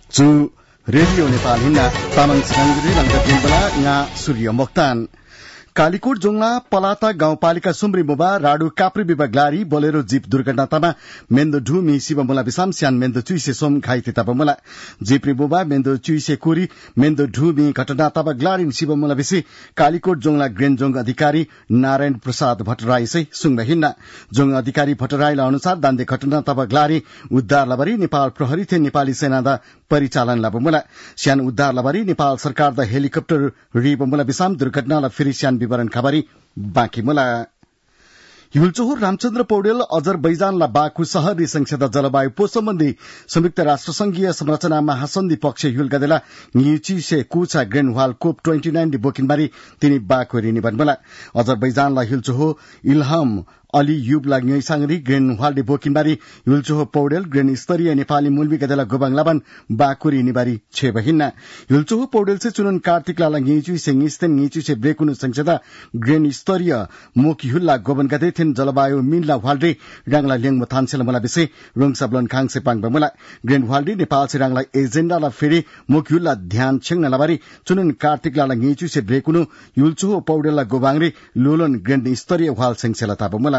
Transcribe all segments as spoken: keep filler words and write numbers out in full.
जु radio Nepal हिन्ना तामाङ छाङ्गुरी रंग केबला nga सूर्य मोक्तान कालीकोट जोंगला पलाता गाउँपालिका सुम्री मोबा राडु काप्री विभागलारी बोलेरो जीप दुर्घटनामा मेन्दो ढुमी शिवमुला बिसाम स्यान मेन्दो चुइसे सोम घाइते तबमुला जीप्री बोबा मेन्दो चुइसे कुरी मेन्दो ढुमी घटना तबगलारी शिवमुला बिसी कालीकोट जोंगला ग्रेन जोंग अधिकारी नारायण प्रसाद भट्टराई से सुंग हिन्ना जोंग अधिकारी भट्टराईला अनुसार दान्दे घटना तबगलारी उद्धार लबरी नेपाल प्रहरी थे नेपाली सेना दा परिचालन लबमुला स्यान उद्धार लबरी नेपाल सरकार दा हेलिकप्टर रिबमुला बिसाम दुर्घटनाला फेरि स्यान विवरण खबरी बाँकी मुला हिलचोहोर रामचन्द्र पौडेल अजरबैजानला बाकु सहरी संसद जलवायु पो सम्बन्धी संयुक्त राष्ट्र संघीय संरचना महासन्धि पक्ष हिलगदेला न्युची से कुचा ग्रेनवाल कोप उनतीस दि बोकिनबारी तिनी बाकु रिनी बनबला अजरबैजानला हिलचोहो इल्हाम अली युबला न्यैसांगरी ग्रेन वाल्डे बोकिनबारी युल्चोहो पौडेल ग्रेन स्तरीय नेपाली मूलवी गदेला गोबाङ लाबन बाकुरी निबारी छे बहिना युल्चोहो पौडेल से चुनन कार्तिक लाला न्यैचु से निस्तेन न्यैचु से ब्रेकुनु संसदा ग्रेन स्तरीय मोकिहुल्ला गोबन गदे थिन जलवायु मिनला वाल्डे राङला लेङमो थानसेला मला बिसे रोङ सबलन खाङसे पाङ बमला ग्रेन वाल्डे नेपाल से राङला एजेन्डाला फेरि मोकिहुल्ला ध्यान छेङ नलाबारी चुनन कार्तिक लाला न्यैचु से ब्रेकुनु युल्चोहो पौडेलला गोबाङरे लोलन ग्रेन स्तरीय वाल संसेला ताबमला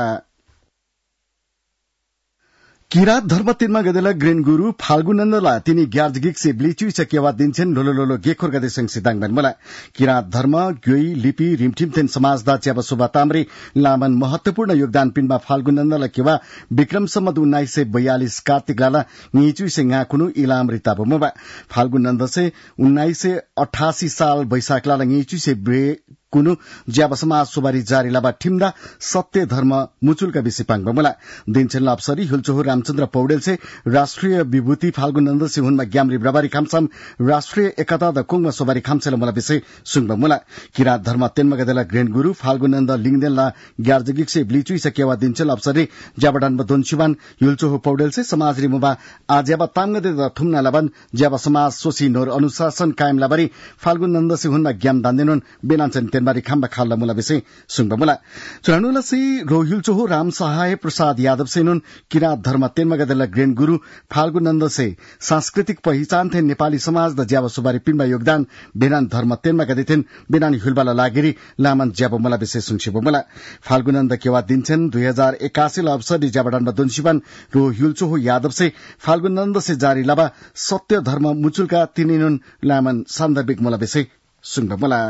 किरात धर्म तिनमा गदेला ग्रेन गुरु फाल्गुनन्दला तिनी ग्यार्जगिक से ब्लिचु सकेवा दिन्छन् लोलो लोलो गेखोर गदे संगसे दाङबन मला किरात धर्म ग्योई लिपि रिमठिमथेन समाजदा च्याब सुबा ताम्रे लामन महत्वपूर्ण योगदान पिनमा फाल्गुनन्दला केवा विक्रम सम्मत उन्नाइस सय बयालीस कार्तिक लाला नीचु से ngaकुनु इलाम रिता बमबा फाल्गुनन्द से उन्नाइस सय अठासी साल वैशाख लाला नीचु से ब्रे कुनु ज्याब समाज सुबारी जारी लाबा ठिम्दा सत्य धर्म मुचुलका विषय पाङ बमला दिनछन लापसरी हिलचोहो रामचन्द्र पौडेल से राष्ट्रिय विभूति फाल्गुनन्द से हुनमा ग्यामरी ब्रबारी खामसम राष्ट्रिय एकता द कुङमा सुबारी खामसेला मला विषय सुङ बमला किरात धर्म तेनमा गदेला ग्रेन गुरु फाल्गुनन्द लिङदेनला ग्यार्जगिक से ब्लिचुइ सकेवा दिनछन लापसरी ज्याबडान बदोनसिवान हिलचोहो पौडेल से समाज रिमुबा आज्याबा तामगदे द थुमना लाबन ज्याबा समाज सोसी नोर अनुशासन कायम लाबारी फाल्गुनन्द से हुनमा ग्याम दान्देनन बेनान्छन बारी खाम्बा खाल्ला मुला विषय सुंग मुला चुनानुला से रोहिल चोहो राम सहाय प्रसाद यादव सेनुन किरात धर्म तेनमा गदला ग्रेन गुरु फाल्गुनन्द से सांस्कृतिक पहिचान थे नेपाली समाज द ज्याब सुबारी पिनमा योगदान बेनान धर्म तेनमा गदिथेन बेनानी हुलबाला लागेरी लामन ज्याब मुला विषय सुंगसिब मुला फाल्गुनन्द केवा दिन्छन् दुई हजार एकासी अवसर ज्याबडान बदुनसिबन रोहिल चोहो यादव से फाल्गुनन्द से जारी लाबा सत्य धर्म मुचुलका तिनिनुन लामन सान्दर्भिक मुला विषय सुंग मुला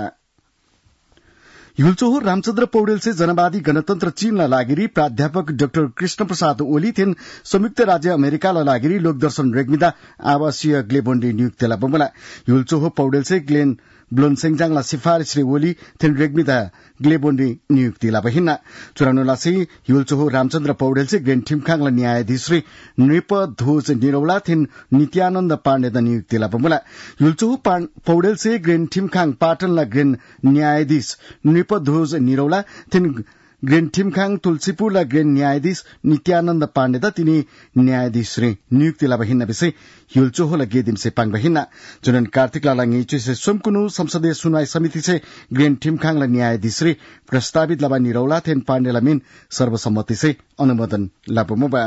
हिलचोहो रामचन्द्र पौडेल से जनवादी गणतन्त्र चीनला लागेरी प्राध्यापक डाक्टर कृष्ण प्रसाद ओली थिन संयुक्त राज्य अमेरिकाला लागेरी लोकदर्शन रेग्मिदा आवासीय ग्लेबोन्डी नियुक्तिला बमला हिलचोहो पौडेल से ग्लेन ब्लोनसेङजाङला सिफारिस रे ओली थिन रेग्मिदा ग्लेबोन्डी नियुक्तिला बहिना चुरानुला से हिलचोहो रामचन्द्र पौडेल से ग्रेन ठिमखाङला न्यायाधीश रे नृप ध्वज निरौला थिन नित्यानन्द पाण्डे द नियुक्तिला बमला हिलचोहो पौडेल से ग्रेन ठिमखाङ पाटनला ग्रेन न्यायाधीश नृप ध्वज निरौला थिन ग्रेन ठिमखाङ तुलसीपुरला ग्रेन न्यायाधीश नित्यानन्द पाण्डे द तिनी न्यायाधीश रे नियुक्तिला बहिना विषय हिलचोहोला गेदिम से पाङ बहिना जुनन कार्तिक लाला ङिचु से सोमकुनु संसदीय सुनवाई समिति से ग्रेन ठिमखाङला न्यायाधीश रे प्रस्तावित लबा निरौला थेन पाण्डेला मिन सर्वसम्मति से अनुमोदन लाबोमबा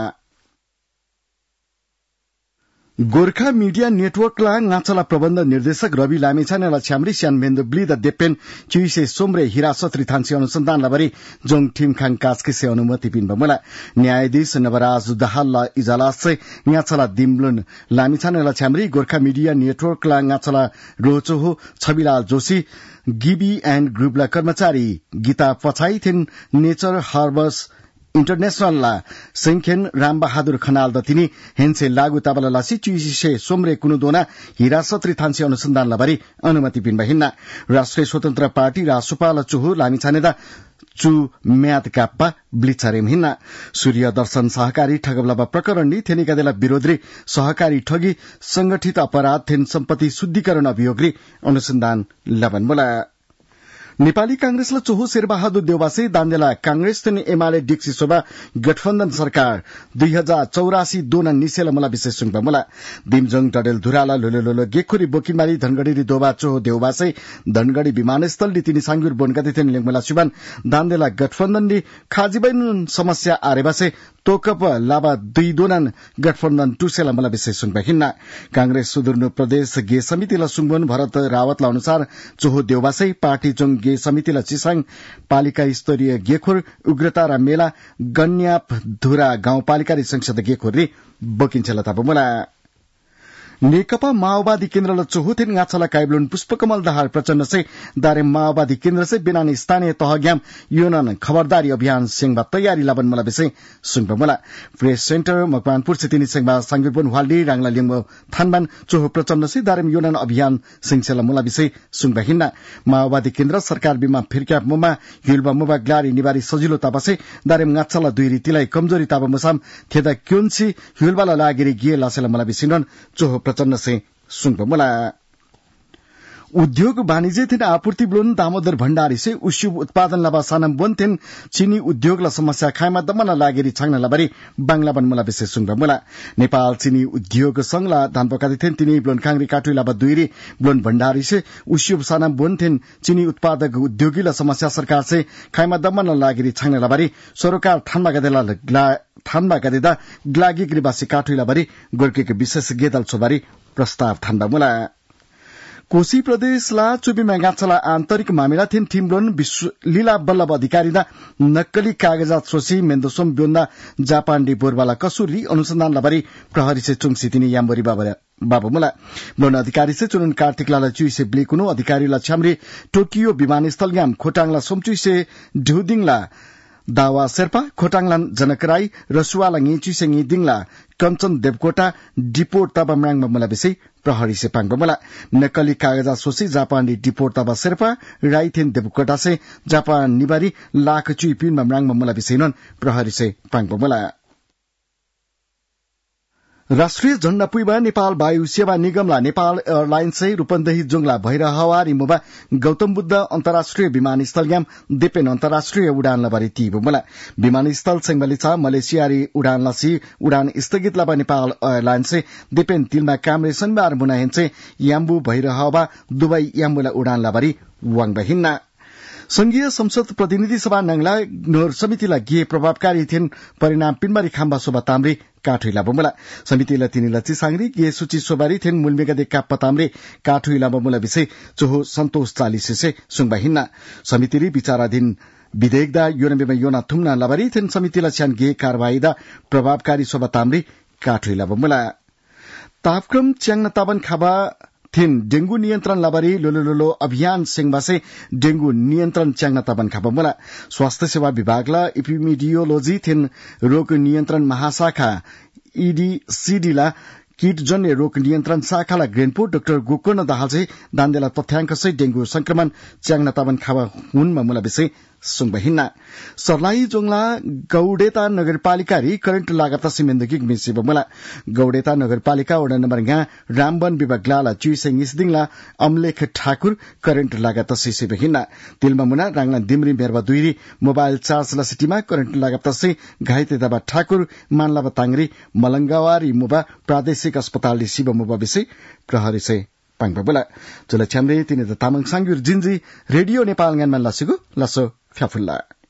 गोर्खा मीडिया नेटवर्कला नाचला प्रबन्ध निर्देशक रवि लामिछानेला छ्यामरी स्यान मेन्दो ब्ली द देपेन चिसे सोमरे हिरासत रिथान्सी अनुसन्धान लबरी जोङ ठिमखाङ कास्के अनुमति पिन बमला न्यायाधीश नवराज दाहालला इजलास से नाचला दिमलुन लामिछानेला छ्यामरी गोर्खा मीडिया नेटवर्कला नाचला रोचोहो छविलाल जोशी गिबी एन्ड ग्रुपला कर्मचारी गीता पछाई थिन नेचर हर्बस इंटरनेशनल संख्यन रामबहादुर खनाल द तिनी हेन्से लागू ताबला लासी चुइसे सोमरे कुनुदोना हिरासत रिथान्सी अनुसन्धान लबरी अनुमति पिन बहिना राष्ट्रिय स्वतन्त्र पार्टी रासुपाल चुहु लामिछानेदा चु म्याद काप्पा ब्लिचारेम हिन्ना सूर्य दर्शन सहकारी ठगबलबा प्रकरणनी थेनिकादेला विरोधी सहकारी ठगी संगठित अपराध थेन सम्पत्ति शुद्धिकरण अभियोगरी अनुसन्धान लबन बोला नेपाली कांग्रेसला चोहो शेरबहादुर देउवासे दान्देला कांग्रेस थेन एमाले डिक्सी शोभा गठबन्धन सरकार दुई हजार चौरासी दोना निसेला मला विशेष सुंग मला दिमजङ डडेल धुराला लोलो लोलो गेखुरी बोकिमारी धनगढी दोबा चोहो देउवासे धनगढी विमानस्थल लितिनी सांगुर बोनगति थेन लेङमला सुबान दान्देला गठबन्धनले खाजिबैन समस्या आरेबासे तोकप लाबा दुई दोनन गठबन्धन टुसेला मला विशेष सुनबा हिन्ना कांग्रेस सुदूर प्रदेश गे समितिला सुंगबन भरत रावतला अनुसार चोहो देवबासै पार्टी चोङ गे समितिला चिसाङ पालिका स्तरीय गेखोर उग्रता र मेला गन्याप धुरा गाउँपालिका संसद गेखोर रे बकिन्छला तापमुला नेकपा माओवादी केन्द्र ल चोहुथेन गाछला काइब्लोन पुष्पकमल दाहाल प्रचण्ड से दारे माओवादी केन्द्र से बिनानी स्थानीय तहग्याम योनन खबरदारी अभियान सेंगबा तयारी लाबन मला विषय सुनबा मला प्रेस सेन्टर मकवानपुर से तिनी सेंगबा सांगिरबन वाल्डी रांगला लिंगबो थानबान चोहो प्रचण्ड से दारे योनन अभियान सेंगसेला मला विषय सुनबा हिन्ना माओवादी केन्द्र सरकार बिमा फिरक्याप मुमा हिलबा मुबा ग्लारी निबारी सजिलो तापासे दारे गाछला दुई रीतिलाई कमजोरी ताबा मुसाम थेदा क्योन्सी हिलबाला लागिरी गिए लासेला मला विषयन चोहो प्रचण्ड से सुनबा मला उद्योग वाणिज्य थिन आपूर्ति ब्लोन दामोदर भण्डारी से उस्युब उत्पादन लबा सानम बोन्थेन चीनी उद्योग ल समस्या खायमा दमना लागेरी छाङ्न लबरी बांग्ला बन मला विशेष सुनबा मला नेपाल चीनी उद्योग संघला धानपकाति थिन तिनी ब्लोन खांगरी काटुई लबा दुईरी ब्लोन भण्डारी से उस्युब सानम बोन्थेन चीनी उत्पादक उद्योगी ल समस्या सरकार से खायमा दमना लागेरी छाङ्न लबरी सरकार थानमा गदेला थानमा गदेदा ग्लागी ग्रिबासी काटुई लबरी गोर्केको विशेष गेदल छोबारी प्रस्ताव थान्बा मुला कोशी प्रदेशला चुबीमा गाछला आन्तरिक मामिला थिन थिम्लोन लीला बल्लभ अधिकारीदा नक्कली कागजात सोसी मेन्दोसोम ब्योन्दा जापान डी बोरवाला कसुरी अनुसन्धान लबरी प्रहरी से चुङसी तिनी याम्बरी बाबा मुला ब्लोन अधिकारी से चुनन कार्तिक लाला चुइसे ब्लेकुनो अधिकारी ला छामरे टोकियो विमानस्थल याम खोटाङला सोमचुइसे ढुदिङला दावा शेर्पा खोटाङलान जनकराई रसुवाला ङिचुइसे ङिदिङला कञ्चन देवकोटा डिपोर्ट तबा म्राङमा मला विषय प्रहरी से पाङ्बा मला नक्कली कागजात सोसी जापान डिपोर्ट तबा शेर्पा राइथेन देवकोटा से जापान निबारी लाख चुई पिनमा म्राङमा मला विषय नन प्रहरी से पाङ्बा मला राष्ट्रिय झण्डा पुइबा नेपाल वायु सेवा निगमला नेपाल एयरलाइन्स से रूपन्देही जुङला भैरहवारी मुबा गौतम बुद्ध अन्तर्राष्ट्रिय विमानस्थल याम देपेन अन्तर्राष्ट्रिय उडान लबारी तीबो मला विमानस्थल सेंगबलिचा मलेसियारी उडान लसी उडान स्थगित लबा नेपाल एयरलाइन्स से देपेन तिलमा कामरे शनिबार मुनाहेन्से याम्बु भैरहवा दुबई याम्बुला उडान लबारी वाङबा हिन्ना संघीय संसद प्रतिनिधि सभा नंगला नोर समितिला गे प्रभावकारी थिएन परिणाम पिनबारी खाम्बा सोबा ताम्रे काठुइला बमुला समितिला तिनीला चिसांगरी गे सूची सोबारी थिएन मुलमेगा दे काप्पा ताम्रे काठुइला बमुला विषय चोहो सन्तोष चालीस से सुङबा हिन्ना समितिरी विचाराधीन विधेयकदा योनबेमा योना थुम्ना लबारी थिएन समितिला छ्यान गे कारवाहीदा प्रभावकारी सोबा ताम्रे काठुइला बमुला तापक्रम च्याङ्न ताबन खाबा थिन डेंगू नियन्त्रण लबारी लोलोलोलो अभियान सेंगबासे डेंगू नियन्त्रण च्याङ्न ताबन खाबा मुला स्वास्थ्य सेवा विभागला एपिमिडियोलोजी थिन रोग नियन्त्रण महाशाखा ईडीसीडी ला कीटजन्य रोग नियन्त्रण शाखाला ग्रेनपो डाक्टर गोकर्ण दाहाल चाहिँ दान्देला तथ्याङ्क चाहिँ डेंगू संक्रमण च्याङ्न ताबन खाबा हुनमा मुला विषय सुङबा हिन्ना सर्लाई जोङला गौडेता नगरपालिका री करंट लागत सिमेन्दगी मिसिब मला गौडेता नगरपालिका वडा नम्बर गा रामबन विभाग लाला चुइसेङ इसदिङला अमलेख ठाकुर करंट लागत सिसिब हिन्ना तिलमा मुना राङला दिमरी बेरवा दुईरी मोबाइल चार्ज ला सिटीमा करंट लागत से घाइते दबा ठाकुर मानलाबा तांगरी मलंगावारी मुबा प्रादेशिक अस्पताल शिव मुबा विषय प्रहरी से पाङ्बा बोला चला छ्याम्रे तिनी त तामाङ सांगुर जिन्जी रेडियो नेपाल गानमा लसेको लसो फ्याफुल्ला